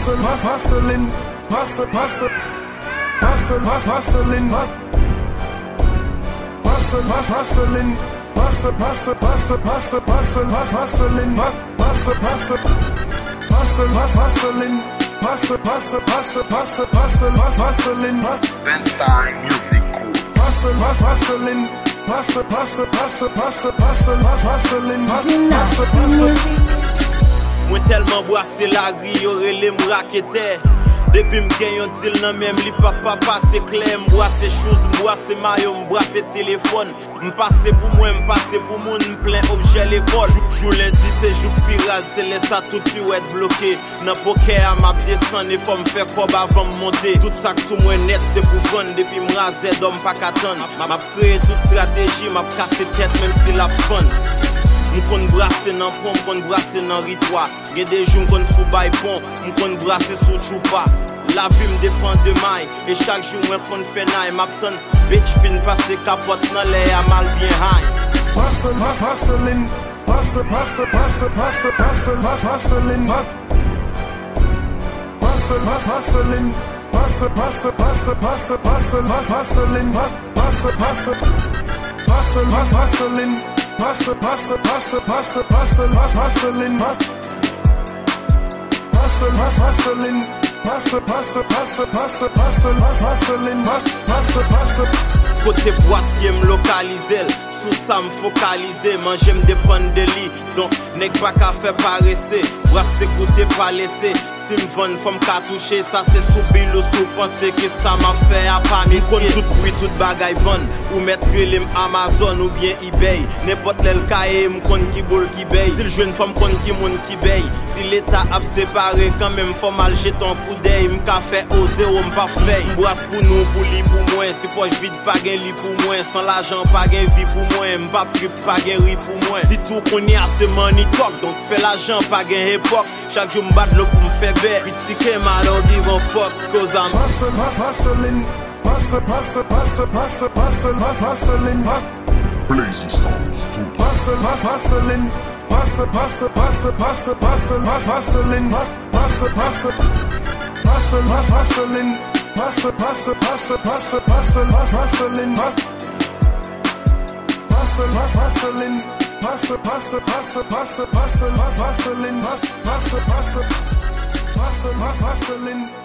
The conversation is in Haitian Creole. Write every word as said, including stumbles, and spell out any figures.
hustle, hustle, hustling, hustle, hustle, hustle, hustling, hustle, hustling, hustle, hustle, hustle, hustle, hustle, hustling, hustle, hustle, hustle, hustling, hustle, hustle, hustle, hustle, hustle, hustling, Benstein Music. hustle, hustling, hustle, hustle, hustle, hustle, hustle, hustling, hustle, hustle. Mwen tellement brassé la ri, yo rele m rakete. Depuis m gen yon deal nan même li pa pa passe clair, m brasse chose, m brasse maillot, m brasse téléphone. M passe pour moi, m passe pour moun, m plein objet l'école. Jou lundi c'est jou pirate, c'est laisse ça tout pi ou être bloqué. Nan poker m'a descend et faut m faire cob avant m monter. Tout ça sous moi net c'est pour vendre depuis m raser d'homme pas qu'attendre. M'a créé toute stratégie, m'a cassé tête même si la fun. M'kon brasse nan pont, m'kon brasse nan ritwa. Gen des jours m'kon sous bay pont, m'kon brasse sous choupa. La vie m'dépend de maille, et chaque jour m'kon fait naï. M'apton bitch fin passe capote nan lè a mal bien high. Hustle, hustle, hustling, hustle, hustle, hustle, hustle, hustle, hustling, hustle, hustling, hustle, hustle, hustle, hustle, hustle, hustling, hustle, hustle, hustle, hustling. Hustle, hustle, hustle, hustle, hustle, hustling, hustle, hustling, hustle, hustle, hustle, hustle, hustle, hustling, hustle, hustle. Côté boissier m localisé, sous ça m focalisé, manger m dépend de li, donc nèg pas qu'à faire paresser, boisser goûter pas laisser. Si m vend fòm ka toucher, ça c'est sous bill ou sous penser que ça m'a fait à pas mi kon tout bruit tout bagay vend ou mettre relem Amazon ou bien eBay n'importe l'el kaye m kon ki bol ki bay si le jeune femme kon ki moun ki bay si l'état a séparé quand même faut mal jeter ton coup d'œil m ka fait oser ou m pas fait m brasse pour nous pour li pour moi si poche vide pas gain li pour moi sans l'argent pas gain vie pour moi m pas pri pas gain riz pour moi si tout qu'on y a c'est money talk donc fait l'argent pas gain époque chaque jour m bat le pour m faire Pretty came, I don't give a fuck, cause I'm hustle, hustling, hustle, hustle, hustle, hustle, hustle, hustling, Blazy Sounds too. hustle, hustling, hustle, hustle, hustle, hustle, hustle, hustling, hustle, hustle, hustle, hustling, hustle, hustle, hustle, hustle, hustle, hustling, hustle, hustling, hustle, hustle, hustle, hustle, hustle, hustling, hustle, hustle. Hustle, hustling.